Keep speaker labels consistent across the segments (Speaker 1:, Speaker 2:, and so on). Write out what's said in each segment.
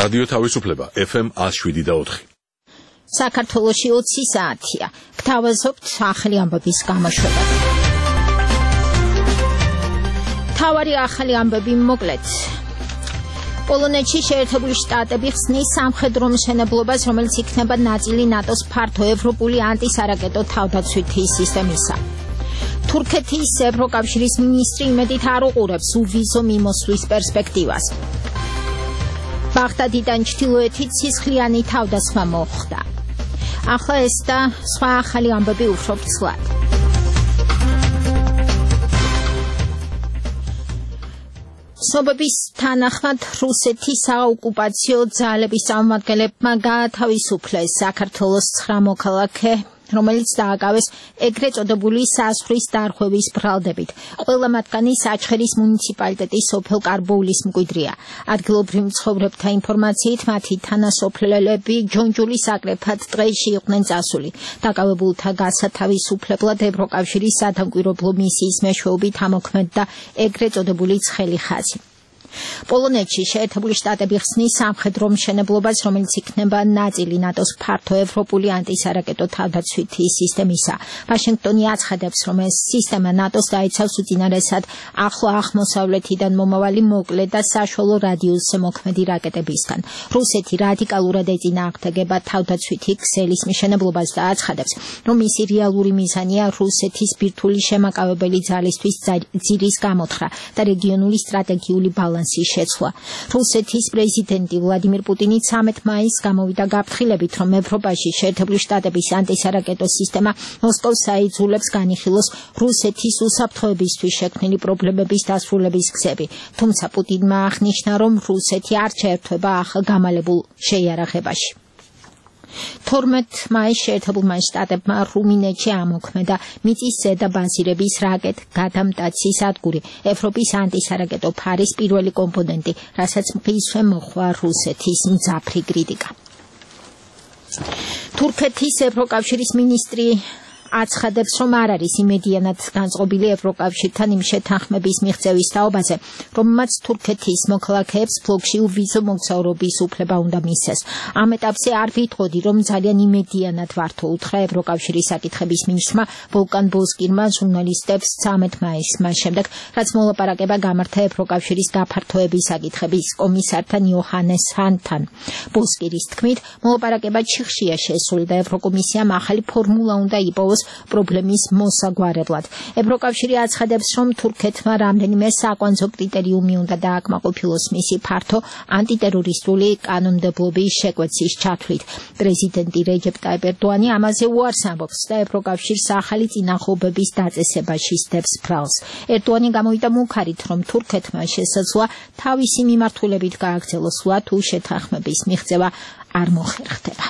Speaker 1: რადიო თავისუფლება FM 107.4.
Speaker 2: საქართველოში 20 საათია. გთავაზობთ ახალი ამბების გამოშვებას. თავარი ახალი ამბები მოკლედ. პოლონეთში შეერთებული შტატები ხსნის სამხედრო მშენებლობას, რომელიც იქნება ნაწილი ნატოს ფართო ევროპული ანტისარაკეტო თავდაცვითი სისტემისა. თურქეთის ევროკავშირის მინისტრი იმედით არ უყურებს უვიზო მიმოსვლის პერსპექტივას. ბაღდადიდან ჩრდილოეთით სისხლიანი თავდასხმა მოხდა. ახლა ეს და სხვა ახალი ამბები უფრო ფცლად. ცნობების თანახმად რუსეთის საოკუპაციო ძალების წარმომადგენლებმა გაათავისუფლეს საქართველოს 9 მოქალაქე, რომელიც დააკავეს ეგრეთ წოდებული საზღვრის დარღვევის ბრალდებით. ყველა მათგანი საჩხერის მუნიციპალიტეტის სოფელ კარბოულის მკვიდრია. ადგილობრივ მცხოვრებთა ინფორმაციით მათი თანასოფლელები ჯონჯულის აკრეფად დღეში იყვნენ წასული. დაკავებულთა გასათავისუფლებლად ევროკავშირის სადამკვირვებლო მისიის მეშვეობით ამოქმედდა ეგრეთ წოდებული ცხელი ხაზი. პოლონეთში შეერთებული შტატები ხსნის სამხედრო მშენებლობას, რომელიც იქნება ნაწილი ნატოს ფართო ევროპული ანტისარაკეტო თავდაცვითი სისტემისა. ვაშინგტონი აცხადებს, რომ ეს სისტემა ნატოს დაიცავს უწინარესად ახლო აღმოსავლეთიდან მომავალი მოკლე და საშუალო რადიუსზე მოქმედი რაკეტებისგან. რუსეთი რადიკალურად ეწინააღმდეგება თავდაცვითი ქსელის მშენებლობას და აცხადებს, რომ მისი რეალური მიზანია რუსეთის ბირთვული შემაკავებელი ძალისთვის ძირის გამოთხრა და რეგიონული სტრატეგიული ბალანსი შეცვლა. რუსეთის პრეზიდენტი ვლადიმირ პუტინი 13 მაისს გამოვიდა გაფრთხილებით, რომ ევროპაში შეერთებული შტატების ანტისარაკეტო სისტემა მოსკოვს აიძულებს განიხილოს რუსეთის უსაფრთხოებისთვის შექმნილი პრობლემების დასრულების გზები. თუმცა პუტინმა აღნიშნა, რომ რუსეთი არ შეერთვება ახალგამალებულ შეიარაღებაში. 12 მაისს შეერთებულმა შტატებმა რუმინეთში ამოქმედა მიწის ზედა ბაზირების რაკეტ-გადამტაცის სადგური, ევროპის ანტისარაკეტო ფარის პირველი კომპონენტი, რასაც მყისვე მოჰყვა რუსეთის მძაფრი კრიტიკა. თურქეთის ევროკავშირის მინისტრი აცხადებს, რომ არ არის იმედიანად განწყობილი ევროკავშირთან იმ შეთანხმების მიღწევის თაობაზე, რომელმაც თურქეთის მოქალაქეებს ბლოკში უვიზო მოგზაურობის უფლება უნდა მისცეს. ამ ეტაპზე არ ვიტყოდი, რომ ძალიან იმედიანად ვართო, უთხრა ევროკავშირის საკითხების მინისტრმა ვოლკან ბოსკირმა ჟურნალისტებს 13 მაისს, მას შემდეგ, რაც მოლაპარაკება გამართა ევროკავშირის გაფართოების საკითხების კომისართან იოჰანეს ჰანთან. ბოსკირის თქმით, მოლაპარაკება ჩიხშია შესული და ევროკომისიამ ახალი ფორმულა უნდა იპოვოს პრობლემის მოსაგვარებლად. ევროკავშირი აცხადებს, რომ თურქეთმა რამდენიმე საკვანძო კრიტერიუმი უნდა დააკმაყოფილოს მისი ფართო ანტიტერორისტული კანონმდებლობის შეკვეცის ჩათვლით. პრეზიდენტი რეჯეპ ტაიპ ერდოანი ამაზე უარს ამბობს და ევროკავშირს ახალი წინახობების დაწესებაში სდებს ფრალს. ერდოანი გამოვიდა მუქარით, რომ თურქეთმა შესაძლოა თავისი მიმართულებით გააგრძელოს სვლა თუ შეთანხმების მიღწევა არ მოხერხდება.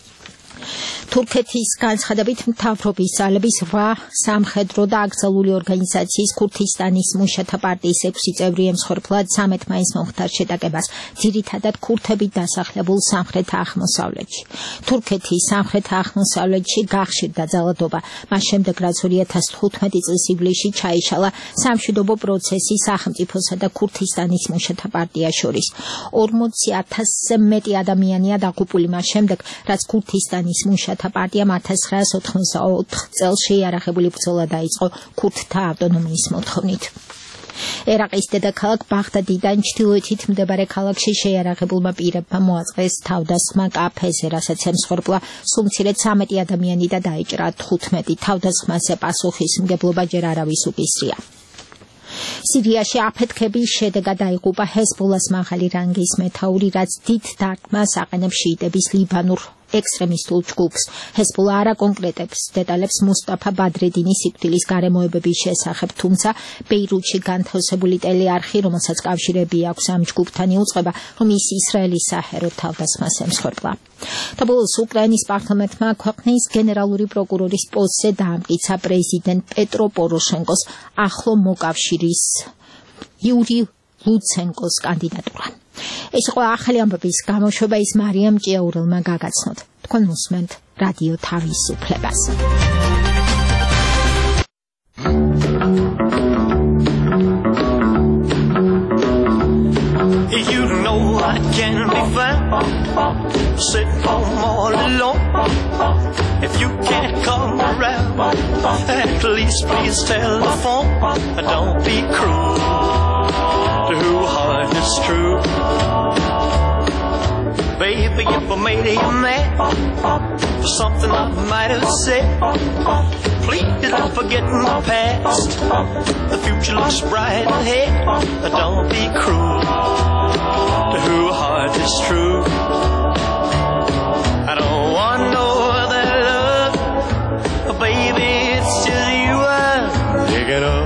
Speaker 2: თურქეთის განცხადებით მთავრობის ძალების 8 სამხედრო და აკრძალული ორგანიზაციის ქურთისტანის მუშათა პარტიის 6 წევრი ემსხვერპლად 13 მაისს მომხდარ შეტაკებას, ძირითადად ქურთებით დასახლებულ სამხრეთ აღმოსავლეთში. თურქეთის სამხრეთ აღმოსავლეთში გახშირდა ძალადობა, მას შემდეგ რაც 2015 წლის ივლისში ჩაიშალა სამშვიდობო პროცესი სახელმწიფოსა და ქურთისტანის მუშათა პარტიას შორის. 40,000-ზე მეტი ადამიანია დაღუპული მას შემდეგ, რაც ქურთისტანის მუშათა პარტიამ 1984 წელს შეიარაღებული ბრძოლა დაიწყო ქურთთა ავტონომიის მოთხოვნით. ერაყის დედაქალაქ ბაღდადიდან ჩრდილოეთით მდებარე ქალაქში შეიარაღებულმა პირებმა მოაწყეს თავდასხმა კაფეზე, რასაც ემსხვერპლა სულ მცირედ 13 ადამიანი და დაიჭრა 15. თავდასხმაზე პასუხისმგებლობა ჯერ არავის უკისრია. სირიაში აფეთქების შედეგად დაიღუპა ჰეზბოლას მაღალი რანგის მეთაური, რაც დიდ დარტყმას აყენებს შიიტების ლიბანურ ექსტრემისტულ ჯგუფს. ჰეზბოლა არ აკონკრეტებს დეტალებს მუსტაფა ბადრედინის სიკვდილის გარემოებების შესახებ, თუმცა ბეირუთში განთავსებული ტელეარხი, რომელსაც კავშირები აქვს ამ ჯგუფთან, იუწყება, რომ ის ისრაელის საჰერო თავდასხმას ემსხვერპლა. და ბოლოს უკრაინის პარლამენტმა ქვეყნის გენერალური პროკურორის პოსტზე დაამტკიცა პრეზიდენტ პეტრო პოროშენკოს ახლო მოკავშირის იური ლუცენკოს კანდიდატურა. ეს იყო ახალი ამბების გამოშვება, ის მარიამ ჭიაურელმა გაგაცნოთ. თქვენ უსმენთ რადიო თავისუფლებას.
Speaker 3: You know I can be found If you can't come around, at least please telephone. Don't be cruel to whose heart is true. Baby, if I made you mad for something I might have said, please don't forget my past. The future looks bright ahead. Don't be cruel to whose heart is true. I don't want no other love, baby, it's just you I'm thinking of.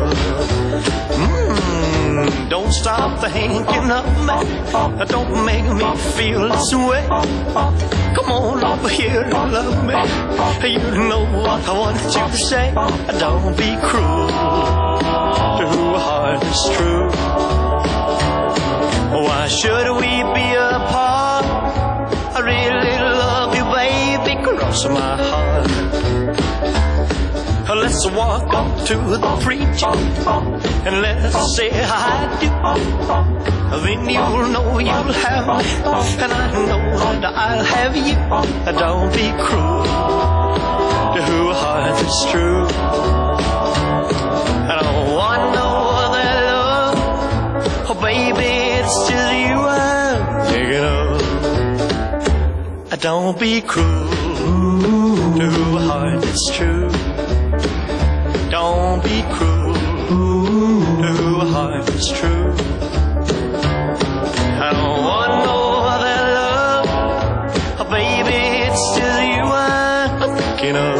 Speaker 3: Don't stop thinking of me. Don't make me feel this way. Come on over here and love me. You know what I want you to say. Don't be cruel to whose heart is true. Why should we be apart? I really love you, baby, cross my heart. Let's walk up to the preacher and let's say I do. Then you'll know you'll have me, and I know that I'll have you. Don't be cruel to whose heart is true. I don't want no other love, oh baby, it's just you I'm thinking of. Don't be cruel to whose heart is true. Don't be cruel to whose heart is true. I don't want no other love, oh baby, it's just you I'm thinking of.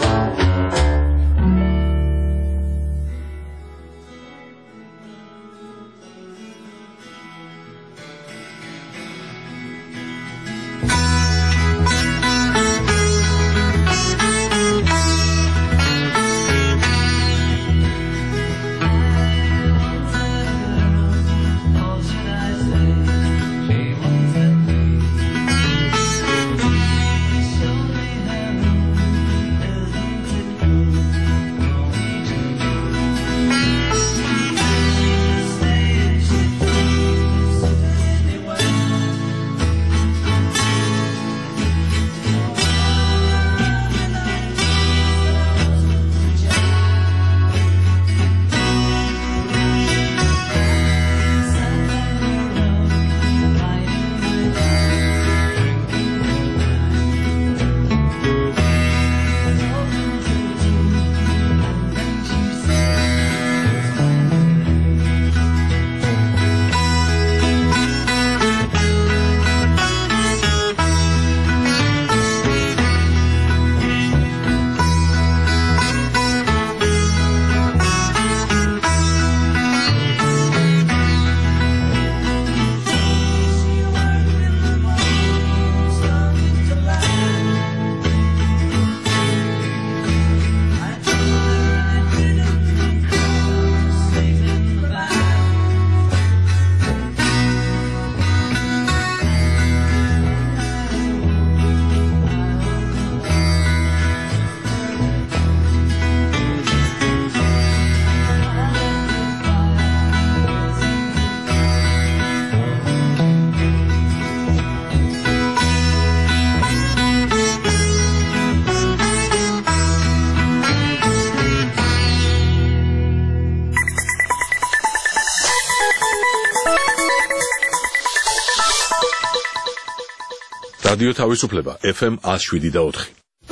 Speaker 1: რადიო თავისუფლება FM 107.4.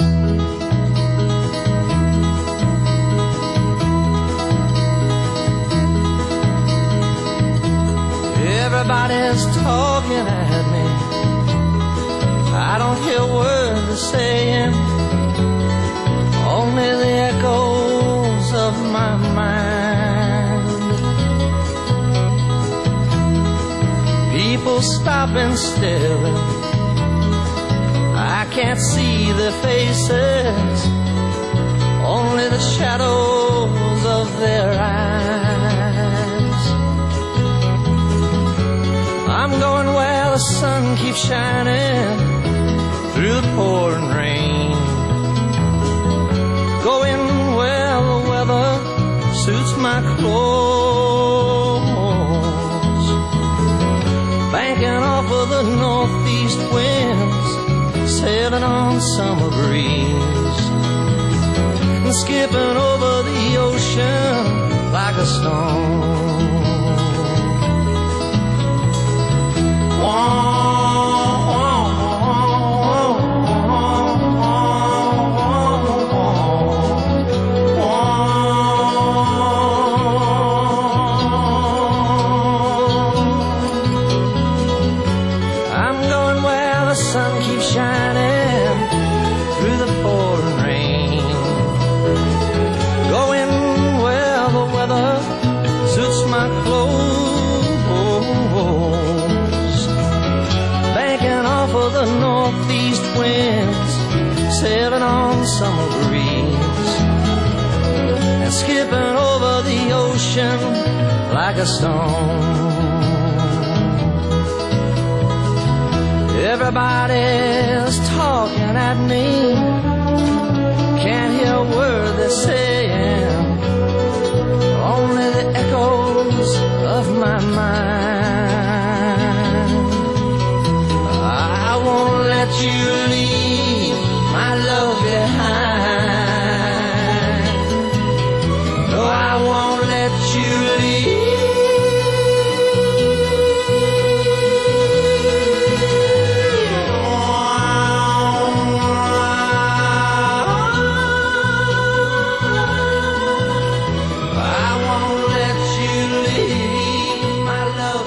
Speaker 4: Everybody's talking at me. I don't hear words they're saying, only the echoes of my mind. People stopping still, I can't see their faces, only the shadows of their eyes. I'm going where the sun keeps shining through the pouring rain, going where the weather suits my clothes, banking off of the northeast winds, sailing on summer breeze, and skipping over the ocean like a stone. Sailing on summer breeze, and skipping over the ocean like a stone. Everybody's talking at me, can't hear a word they're saying, only the echoes of my mind. I won't let you leave my love behind. No, I won't let you leave. I won't let you leave my love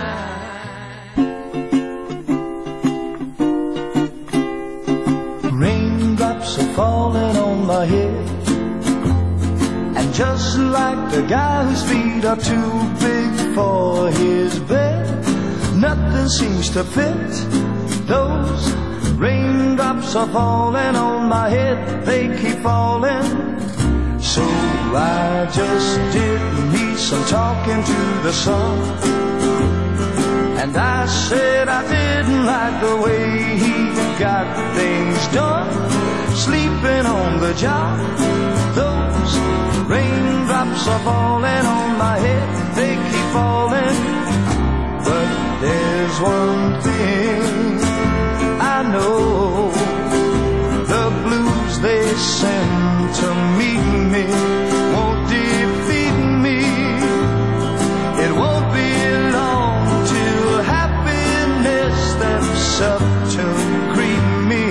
Speaker 4: behind.
Speaker 5: Raindrops are falling on my head, and just like the guy whose feet are too big for his bed, nothing seems to fit. Those raindrops are falling on my head, they keep falling. So I just did me some talking to the sun, and I said I didn't like the way he got things done, sleeping on the job. Those raindrops are falling on my head, they keep falling. But there's one thing I know, the blues they send to meet me won't defeat me. It won't be long till happiness steps up to greet me.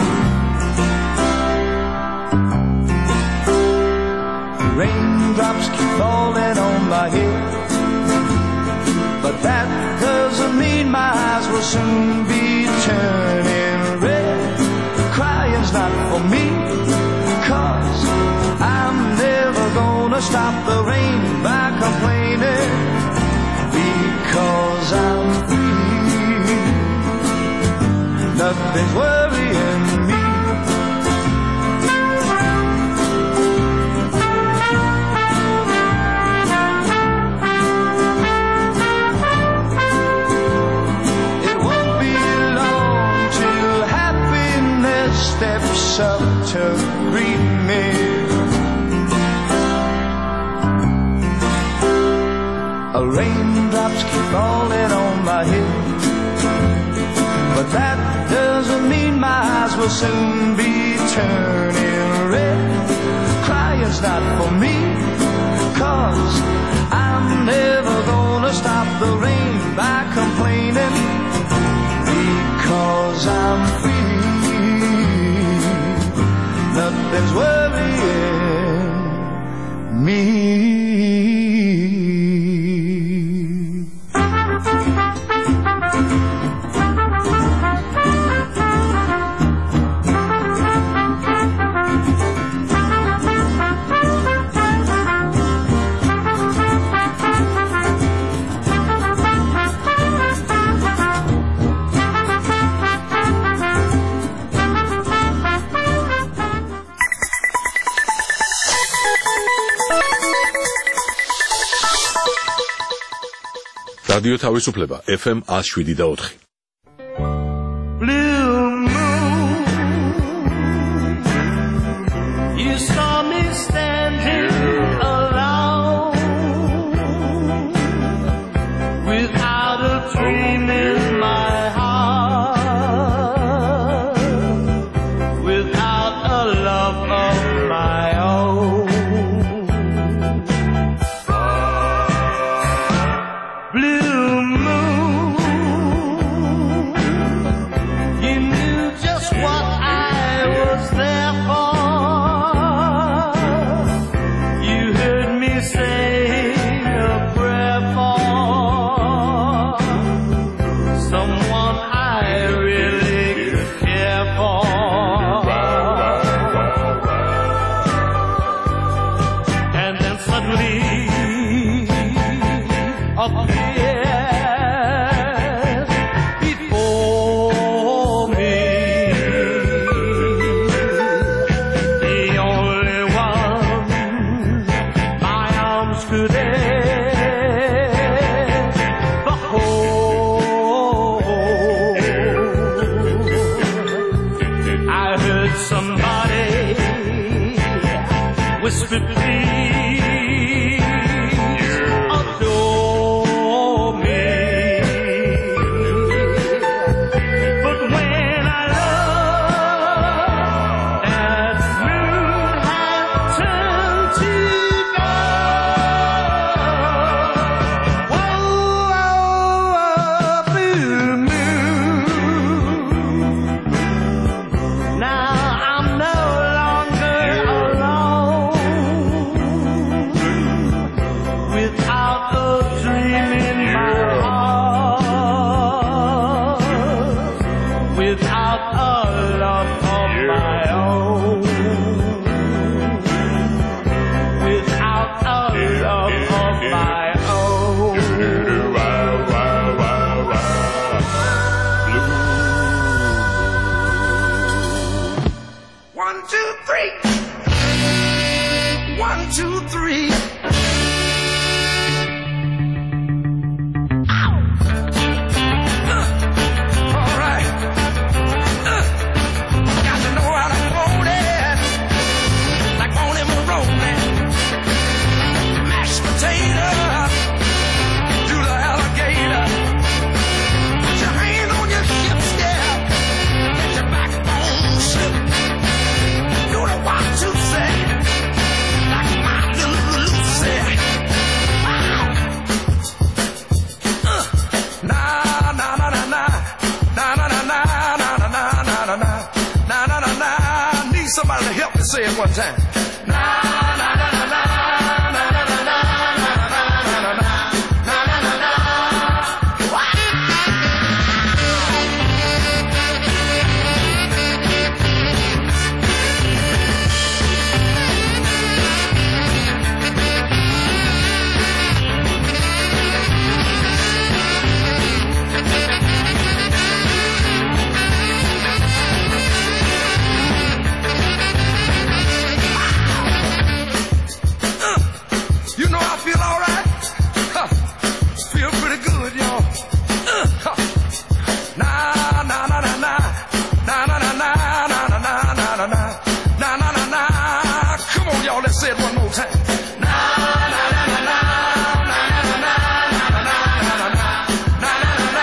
Speaker 5: Raindrops keep falling on my head, but that doesn't mean my eyes will soon be turning red. Crying's not for me, 'cause I'm never gonna stop the rain by complaining, because I'm free. Nothing's worrying me. Steps up to greet me. Raindrops keep falling on my head, but that doesn't mean my eyes will soon be turning red. Crying's not for me, 'cause I'm never gonna stop the rain by complaining, because I'm free. Nothing's worrying me.
Speaker 1: რადიო თავისუფლება FM 107.4.
Speaker 3: Blue moon, you saw me standing alone, without a dream in my heart.
Speaker 4: appears before me. The only one my arms could ever hold. I heard somebody whisper, please adore me. But when I love, that moon had turned to gold. Whoa, blue moon. Now I'm no longer alone, without a dream in my heart, without a love of my own, without a love of my own. 1, 2, 3. 1, 2, 3. All right. Got to know how to hold it, like on him rolling. Mashed potato, do the alligator. Put your hand on your hips, yeah. Let your backbone slip. Do the 1, 2, say, like Martin Lucy. Na na na na na na na na na na na na na na na na na na. Need somebody to help me say it one time. Na na na na na na na na na na na na na na. You know I feel all right. Feel pretty good, y'all. Na na na na na na na na na na na na na na na na na na. Come on, y'all, let's say it one more time. Na na na na na na na na na na na na.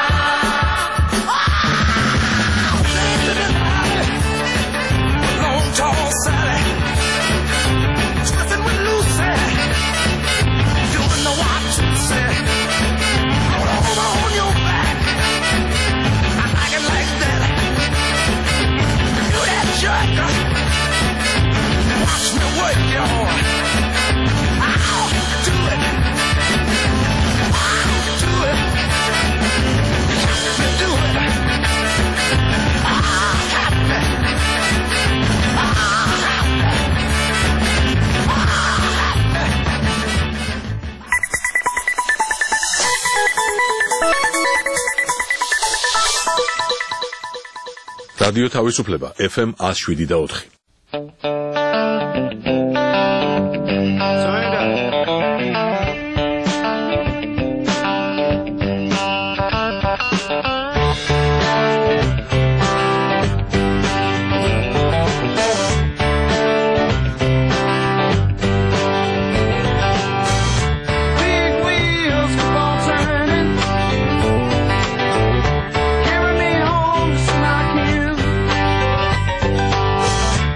Speaker 4: Long tall Sally, twisting with Lucy. Doing the 1, 2, say. Hold on your back. I like it like that. Do that jerk. Watch me work, y'all. Ow, do it. Ow, do it. You do it. Happy.
Speaker 1: რადიო თავისუფლება FM 107.4.
Speaker 4: Big wheels keep on turning, carry me home just like you.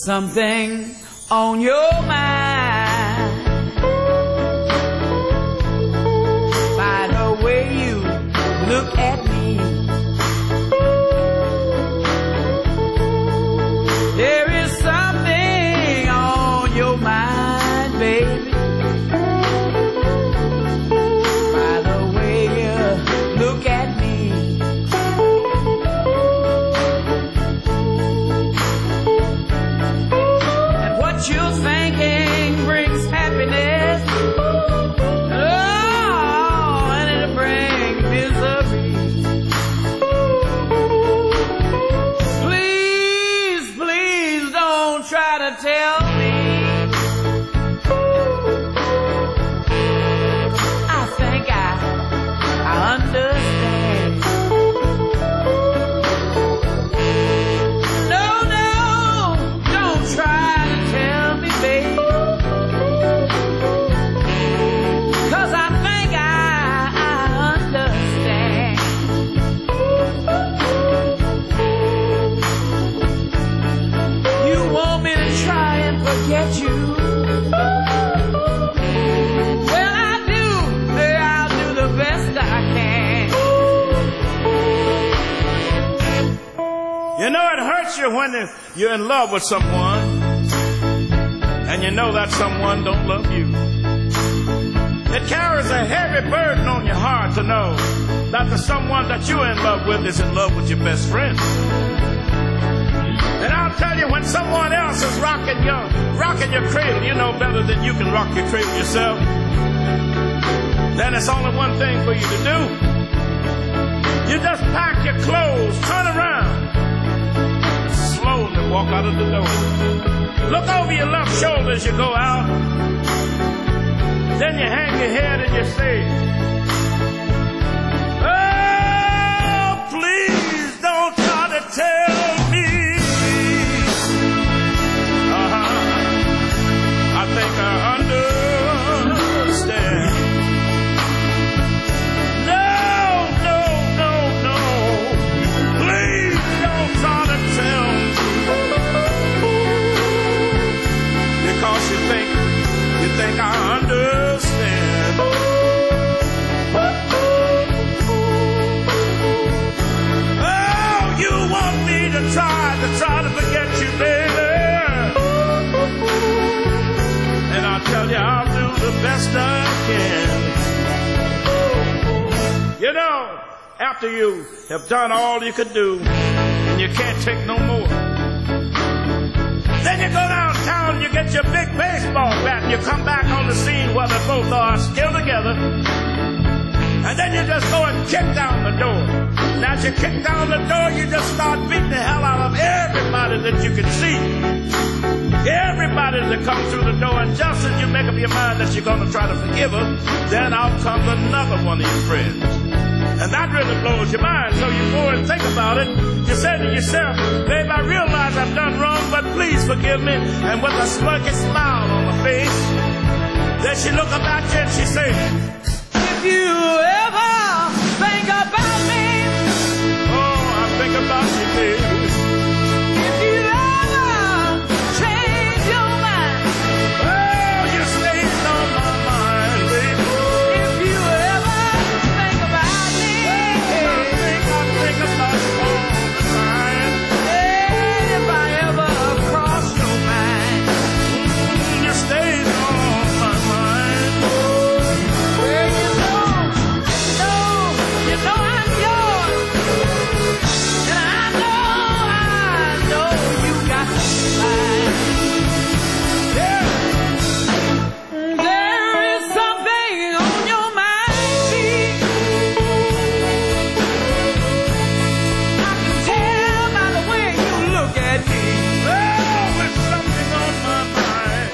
Speaker 6: Something on your mind by the way you look at me. There is something on your mind, baby, by the way you look at me. And what you're thinking brings happiness, oh, and it'll bring misery. Please, please don't try to tell me I think I understand. No, no, don't try to tell me, baby, 'cause I think I understand. You want me to try and forget you? Well, I'll do the best I can.
Speaker 7: You know, it hurts you when you're in love with someone and you know that someone don't love you. It carries a heavy burden on your heart to know that the someone that you're in love with is in love with your best friend. And I'll tell you, when someone else is rocking your cradle, you know better than you can rock your cradle yourself. Then it's only one thing for you to do. You just pack your clothes, turn around, slowly walk out of the door. Look over your left shoulder as you go out. Then you hang your head and you say, oh, please don't try to tell me. I think I understand. No, no, no, no. Please don't try to tell me. Because you think I understand. Oh, you want me to try to forget you, baby. And I'll tell you, I'll do the best I can. You know, after you have done all you could do and you can't take no more, then you go downtown and you get your big baseball bat and you come back on the scene where they both are still together. And then you just go and kick down the door. And as you kick down the door, you just start beating the hell out of everybody that you can see. Everybody that comes through the door, and just as you make up your mind that you're going to try to forgive her, then out comes another one of your friends. And that really blows your mind, so you go and think about it. You say to yourself, babe, I realize I've done wrong, but please forgive me. And with a smirky smile on her face, then she look up at you and she say,
Speaker 6: If you ever think about me,
Speaker 7: oh, I think about you, baby.
Speaker 6: if you ever change your mind,
Speaker 7: Oh, you stayed on my mind, baby.
Speaker 6: if you ever think about me,
Speaker 7: I think about you all the time.
Speaker 6: if I ever cross your mind,
Speaker 7: You stayed on my mind.
Speaker 6: well, you know I'm yours, and I know you got mine. There is something on your mind, babe. I can tell by the way you look at me.
Speaker 7: Oh, there's something on my mind.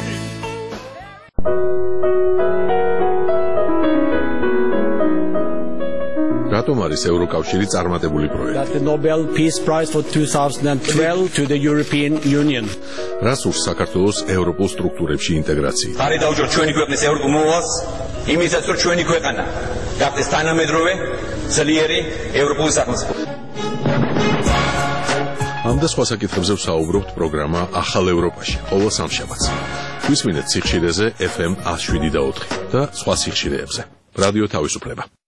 Speaker 1: რატომ არის ევროკავშირი წარმატებული პროექტი?
Speaker 8: That the Nobel Peace Prize for 2012 to the European Union.
Speaker 1: რას ურს საქართველოს ევროპულ სტრუქტურებში ინტეგრაცია?
Speaker 9: ხარი დაუჭიროთ ჩვენი ქვეყნის ევროპულ მოვალს, იმისაც რომ ჩვენი ქვეყანა გახდეს თანამედროვე, ძლიერი ევროპული სახელმწიფო.
Speaker 1: ამ და სხვა საკითხებზე ვსაუბრობთ პროგრამა ახალ ევროპაში ყოველ სამშაბათს. გვისმინეთ სიხშირეზე FM 107.4 და სხვა სიხშირეებზე. რადიო თავისუფლება.